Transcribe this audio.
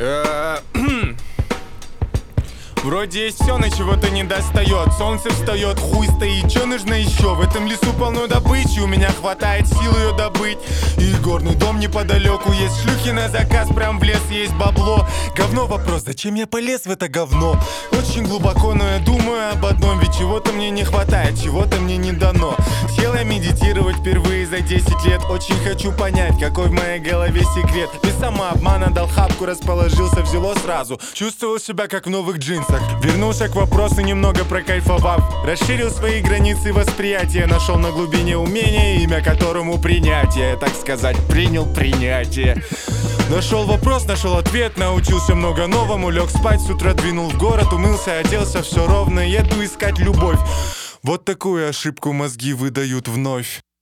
Вроде есть все, но чего-то не достает. Солнце встает, хуй стоит, что нужно еще? В этом лесу полно добычи, у меня хватает сил ее добыть. И горный дом неподалеку, есть шлюхи на заказ, прям в лес есть бабло. Говно вопрос, зачем я полез в это говно? Очень глубоко, но я думаю об одном, ведь чего-то мне не хватает, чего-то мне не дано. Сел я медитировать впервые за 10 лет. Очень хочу понять, какой в моей голове секрет. Без самообмана дал хапку, расположился, взяло сразу. Чувствовал себя как в новых джинсах. Вернулся к вопросу, немного прокайфовав. Расширил свои границы восприятия. Нашел на глубине умения, имя которому принятие. Так сказать, принял принятие. Нашел вопрос, нашел ответ, научился много новому. Лег спать, с утра двинул в город, умылся, оделся, все ровно. Еду искать любовь. Вот такую ошибку мозги выдают вновь.